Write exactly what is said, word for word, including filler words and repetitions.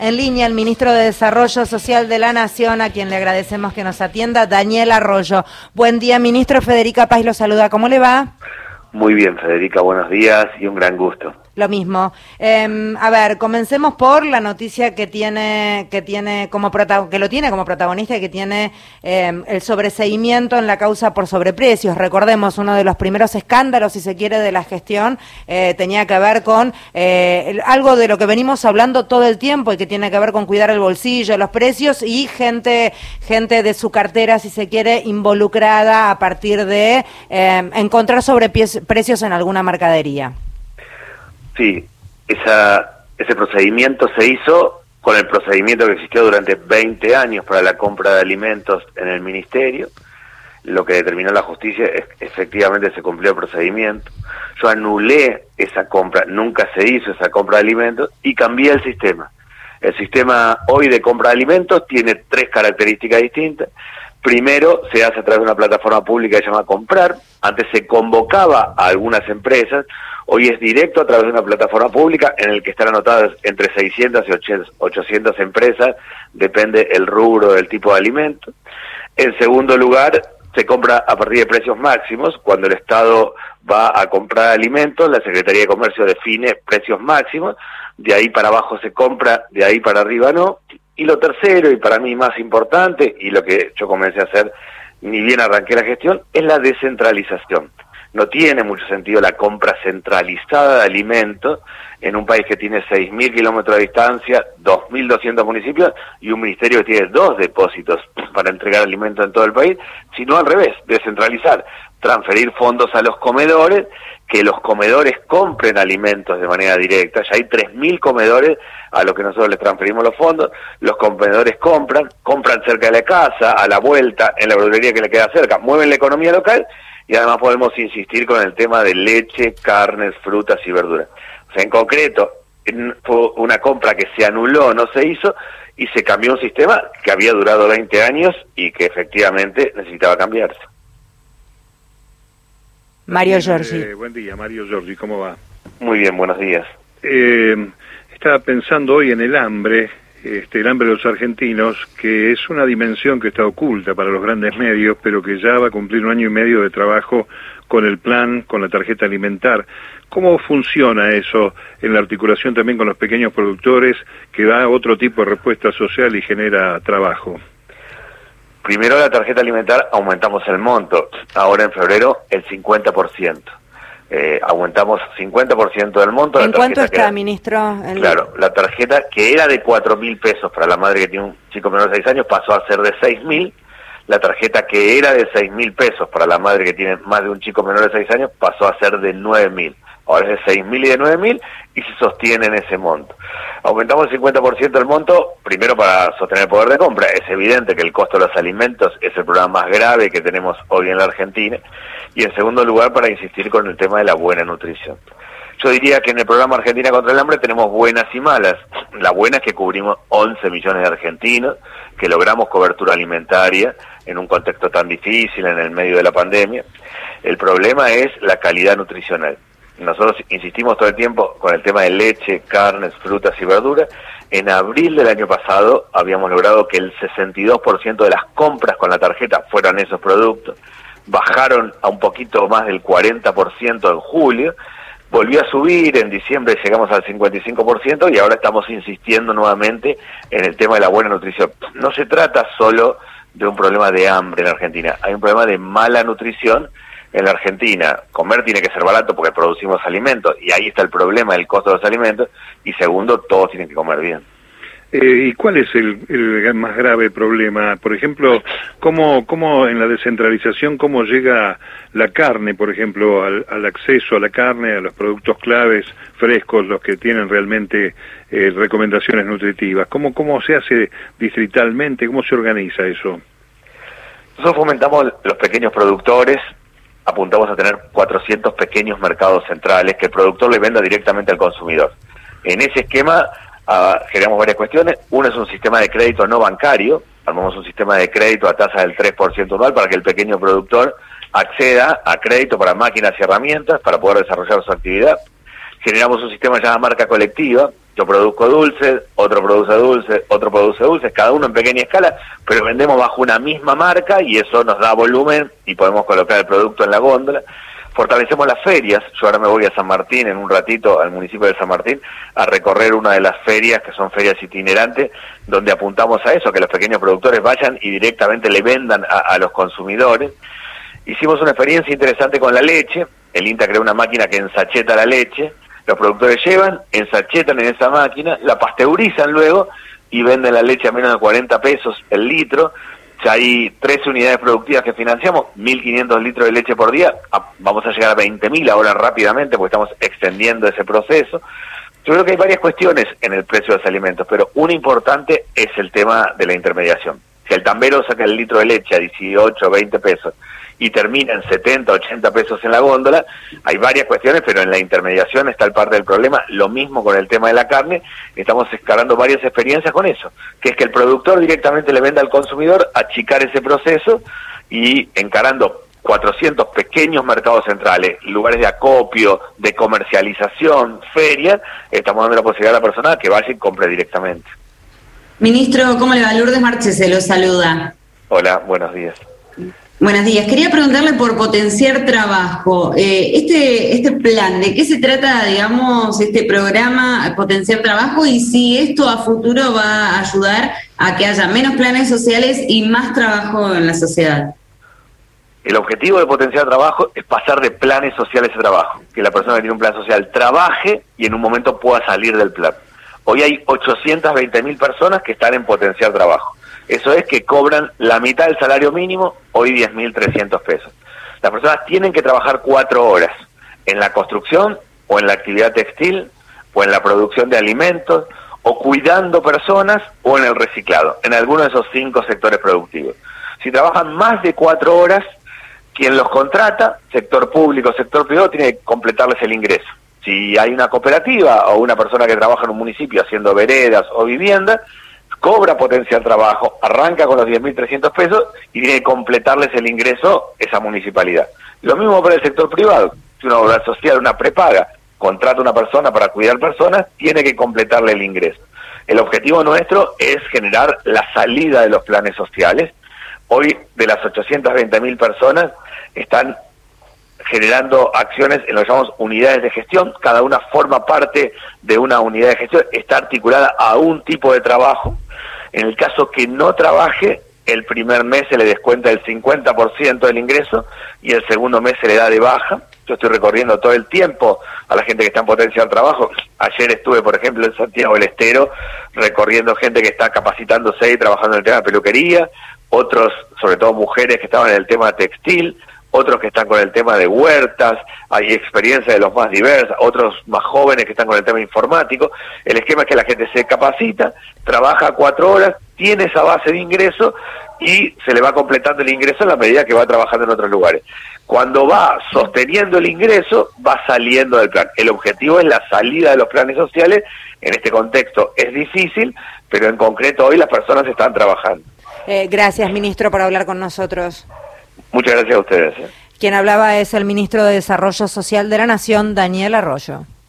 En línea, el ministro de Desarrollo Social de la Nación, a quien le agradecemos que nos atienda, Daniel Arroyo. Buen día, ministro. Federica Paz lo saluda. ¿Cómo le va? Muy bien, Federica, buenos días y un gran gusto. Lo mismo. Eh, a ver, comencemos por la noticia que tiene, que tiene como prota- que lo tiene como protagonista y que tiene eh, el sobreseimiento en la causa por sobreprecios. Recordemos, uno de los primeros escándalos, si se quiere, de la gestión eh, tenía que ver con eh, el, algo de lo que venimos hablando todo el tiempo y que tiene que ver con cuidar el bolsillo, los precios y gente, gente de su cartera, si se quiere, involucrada a partir de eh, encontrar sobreprecios en alguna mercadería. Sí, esa, ese procedimiento se hizo con el procedimiento que existió durante veinte años para la compra de alimentos en el Ministerio. Lo que determinó la justicia es que efectivamente se cumplió el procedimiento. Yo anulé esa compra, nunca se hizo esa compra de alimentos y cambié el sistema. El sistema hoy de compra de alimentos tiene tres características distintas. Primero, se hace a través de una plataforma pública que se llama Comprar. Antes se convocaba a algunas empresas. Hoy es directo a través de una plataforma pública en el que están anotadas entre seiscientas y ochocientas empresas, depende el rubro del tipo de alimento. En segundo lugar, se compra a partir de precios máximos. Cuando el Estado va a comprar alimentos, la Secretaría de Comercio define precios máximos. De ahí para abajo se compra, de ahí para arriba no. Y lo tercero, y para mí más importante, y lo que yo comencé a hacer ni bien arranqué la gestión, es la descentralización. No tiene mucho sentido la compra centralizada de alimentos en un país que tiene seis mil kilómetros de distancia, dos mil doscientos municipios y un ministerio que tiene dos depósitos para entregar alimentos en todo el país, sino al revés, descentralizar, transferir fondos a los comedores, que los comedores compren alimentos de manera directa. Ya hay tres mil comedores a los que nosotros les transferimos los fondos, los comedores compran, compran cerca de la casa, a la vuelta, en la verdulería que le queda cerca, mueven la economía local. Y además podemos insistir con el tema de leche, carnes, frutas y verduras. O sea, en concreto, fue una compra que se anuló, no se hizo, y se cambió un sistema que había durado veinte años y que efectivamente necesitaba cambiarse. Mario Giorgi. Eh, buen día, Mario Giorgi, ¿cómo va? Muy bien, buenos días. Eh, estaba pensando hoy en el hambre, este, el hambre de los argentinos, que es una dimensión que está oculta para los grandes medios, pero que ya va a cumplir un año y medio de trabajo con el plan, con la tarjeta alimentar. ¿Cómo funciona eso en la articulación también con los pequeños productores, que da otro tipo de respuesta social y genera trabajo? Primero, la tarjeta alimentar aumentamos el monto, ahora en febrero el cincuenta por ciento. Eh, aumentamos cincuenta por ciento del monto. ¿En la cuánto está, era, ministro? El... Claro, la tarjeta que era de cuatro mil pesos para la madre que tiene un chico menor de seis años pasó a ser de seis mil. La tarjeta que era de seis mil pesos para la madre que tiene más de un chico menor de seis años pasó a ser de nueve mil. Ahora es de seis mil y de nueve mil y se sostiene en ese monto. Aumentamos el cincuenta por ciento del monto, primero para sostener el poder de compra. Es evidente que el costo de los alimentos es el problema más grave que tenemos hoy en la Argentina. Y en segundo lugar, para insistir con el tema de la buena nutrición. Yo diría que en el programa Argentina contra el Hambre tenemos buenas y malas. La buena es que cubrimos once millones de argentinos, que logramos cobertura alimentaria en un contexto tan difícil, en el medio de la pandemia. El problema es la calidad nutricional. Nosotros insistimos todo el tiempo con el tema de leche, carnes, frutas y verduras. En abril del año pasado habíamos logrado que el sesenta y dos por ciento de las compras con la tarjeta fueran esos productos. Bajaron a un poquito más del cuarenta por ciento en julio. Volvió a subir, en diciembre llegamos al cincuenta y cinco por ciento y ahora estamos insistiendo nuevamente en el tema de la buena nutrición. No se trata solo de un problema de hambre en Argentina, hay un problema de mala nutrición en la Argentina. Comer tiene que ser barato porque producimos alimentos y ahí está el problema del costo de los alimentos, y segundo, todos tienen que comer bien. Eh, ¿Y cuál es el, el más grave problema? Por ejemplo, ¿cómo, cómo en la descentralización, cómo llega la carne, por ejemplo, al, al acceso a la carne, a los productos claves, frescos, los que tienen realmente eh, recomendaciones nutritivas? ¿Cómo, cómo se hace distritalmente? ¿Cómo se organiza eso? Nosotros fomentamos los pequeños productores, apuntamos a tener cuatrocientos pequeños mercados centrales que el productor le venda directamente al consumidor. En ese esquema Uh, generamos varias cuestiones. Uno es un sistema de crédito no bancario. Armamos un sistema de crédito a tasa del tres por ciento anual para que el pequeño productor acceda a crédito para máquinas y herramientas para poder desarrollar su actividad. generamos un sistema llamado marca colectiva. Yo produzco dulces, otro produce dulces, otro produce dulces, cada uno en pequeña escala, pero vendemos bajo una misma marca y eso nos da volumen y podemos colocar el producto en la góndola. Fortalecemos las ferias. Yo ahora me voy a San Martín en un ratito, al municipio de San Martín, a recorrer una de las ferias, que son ferias itinerantes, donde apuntamos a eso, a que los pequeños productores vayan y directamente le vendan a, a los consumidores. Hicimos una experiencia interesante con la leche. El INTA creó una máquina que ensacheta la leche. Los productores llevan, ensachetan en esa máquina, la pasteurizan luego y venden la leche a menos de cuarenta pesos el litro. Ya hay trece unidades productivas que financiamos, mil quinientos litros de leche por día. Vamos a llegar a veinte mil ahora rápidamente porque estamos extendiendo ese proceso. Yo creo que hay varias cuestiones en el precio de los alimentos, pero una importante es el tema de la intermediación. Si el tambero saca el litro de leche a dieciocho, veinte pesos y termina en setenta, ochenta pesos en la góndola, hay varias cuestiones, pero en la intermediación está el parte del problema. Lo mismo con el tema de la carne, estamos escalando varias experiencias con eso, que es que el productor directamente le venda al consumidor, achicar ese proceso y encarando cuatrocientos pequeños mercados centrales, lugares de acopio, de comercialización, ferias, estamos dando la posibilidad a la persona que vaya y compre directamente. Ministro, ¿cómo le va? Lourdes Marchese lo saluda. Hola, buenos días. Buenos días. Quería preguntarle por potenciar trabajo. Eh, este este plan, ¿de qué se trata, digamos, este programa Potenciar Trabajo? Y si esto a futuro va a ayudar a que haya menos planes sociales y más trabajo en la sociedad. El objetivo de Potenciar Trabajo es pasar de planes sociales a trabajo. Que la persona que tiene un plan social trabaje y en un momento pueda salir del plan. Hoy hay ochocientas veinte mil personas que están en Potenciar Trabajo. Eso es que cobran la mitad del salario mínimo, hoy diez mil trescientos pesos. Las personas tienen que trabajar cuatro horas en la construcción, o en la actividad textil, o en la producción de alimentos, o cuidando personas, o en el reciclado, en alguno de esos cinco sectores productivos. Si trabajan más de cuatro horas, quien los contrata, sector público, sector privado, tiene que completarles el ingreso. Si hay una cooperativa o una persona que trabaja en un municipio haciendo veredas o viviendas, cobra Potenciar Trabajo, arranca con los diez mil trescientos pesos y tiene que completarles el ingreso esa municipalidad. Lo mismo para el sector privado. Si una obra social, una prepaga, contrata a una persona para cuidar personas, tiene que completarle el ingreso. El objetivo nuestro es generar la salida de los planes sociales. Hoy, de las ochocientas veinte mil personas, están generando acciones en lo que llamamos unidades de gestión. Cada una forma parte de una unidad de gestión, está articulada a un tipo de trabajo. En el caso que no trabaje, el primer mes se le descuenta el cincuenta por ciento del ingreso y el segundo mes se le da de baja. Yo estoy recorriendo todo el tiempo a la gente que está en Potenciar Trabajo. Ayer estuve, por ejemplo, en Santiago del Estero, recorriendo gente que está capacitándose y trabajando en el tema de peluquería, otros, sobre todo mujeres que estaban en el tema textil, otros que están con el tema de huertas, hay experiencias de los más diversas, otros más jóvenes que están con el tema informático. El esquema es que la gente se capacita, trabaja cuatro horas, tiene esa base de ingreso y se le va completando el ingreso en la medida que va trabajando en otros lugares. Cuando va sosteniendo el ingreso, va saliendo del plan. El objetivo es la salida de los planes sociales. En este contexto es difícil, pero en concreto hoy las personas están trabajando. Eh, gracias, ministro, por hablar con nosotros. Muchas gracias a ustedes. ¿eh? Quien hablaba es el ministro de Desarrollo Social de la Nación, Daniel Arroyo.